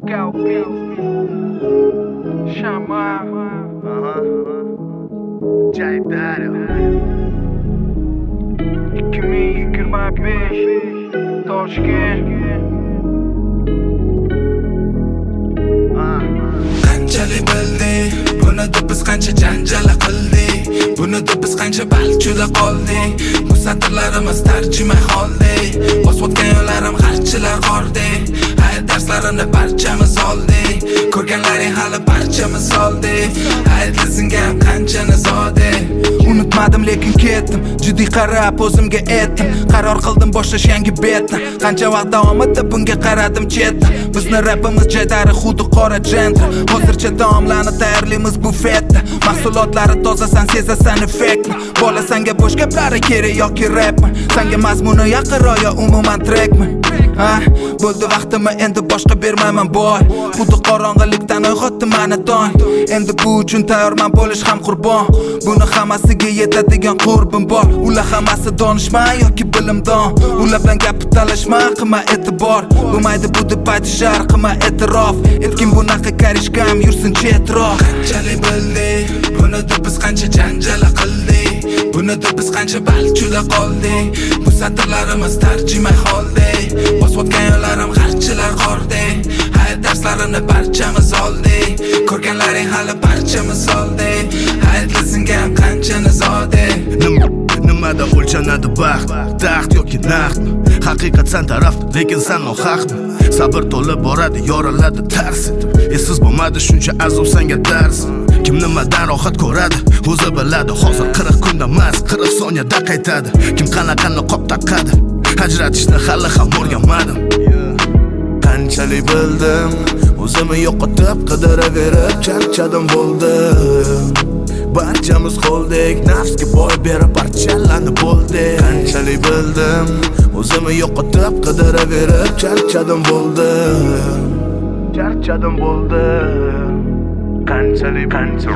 Chama Jay Dario 2025 Toshkent Qanchalik bildik, buni deb biz qancha janjal qildik, buni deb biz qancha balchuda qoldik. Bu satrlarimiz tarjima holdik, bosib yo'llarim g'archilar qordek. Hayot darslarini barchamiz oldik, ko'rganlaring hali barchamiz oldik. Hayotlisinga ham qancha nizodik. Unutmadim lekin ketdim, jiddiy qarab o'zimga etdim. Qaror qildim boshlash yangi betni. Qancha vaqt davomida bunga qaradim chetdan. Bizni rapimiz jaydari xuddi qora jendra. Hozircha taomlarni tayyorlaymiz bufetda. Mahsulotlari toza, san sezasan effektni. Bola sanga bo'sh gaplari kerak yoki rapmi? Sanga mazmuni yaqinroq yo umuman trackmi? Bo'ldi vaqtimni endi boshqa bermayman boy. Xuddi qorong'ilikdan uyg'otdi mani tong. Endi bu uchun tayyorman bo'lish ham qurbon. Buni hammasiga yetadigan qurbim bor. Ular hammasi donishmand yoki bilimdon. Ular bilan gapni talashma, qilma e'tibor. Bo'lmaydi bu deb aytishar, qilma e'tirof. Etkin bunaqa karishkam yursin chetroq. Qanchalik bildik, buni deb biz qancha janjal qildik, buni deb biz qancha balchuda qoldik. Bu satrlarimiz tarjima holdik, bosib yo'llarim g'archilar qordek. Hayot darslarini barchamiz oldik, ko'rganlaring hali barchamiz oldik. Hayotlisinga ham qancha nizodik. Nimada o'lchanadi baxt, taxt yoki naqd? Haqiqat san taraf, lekin san nohaqmi? Sabr to'lib boradi, yoriladi tars etib. Esiz bo'lmadi shuncha azob sanga dars. Kim nimadan rohat ko'radi, o'zi biladi. Hozir 40 kunda emas, 40 soniyada qaytadi. Kim qanaqani qop taqadi, ajratishni hali ham o'rganmadim. Qanchalik bildim, o'zimni yo'qotib qidiraverib charchadim bo'ldim. Barchamiz qo'ldik, nafsga boy berib parchalanib bo'ldik. Qanchalik bildim, o'zimni yo'qotib qidiraverib charchadim bo'ldim. Charchadim bo'ldim. Qanchalik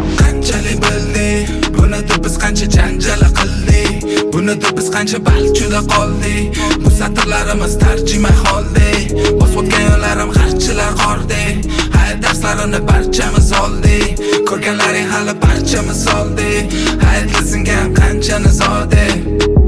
bildik, buni deb biz qancha janjal qildik, buni deb biz qancha balchuda qoldik. Bu satrlarimiz tarjima holdik, bosib yo'llarim g'archilar qordek. Hayot darslarini barchamiz oldik, ko'rganlaring hali barchamiz oldik. Hayotlisinga ham qancha nizodik.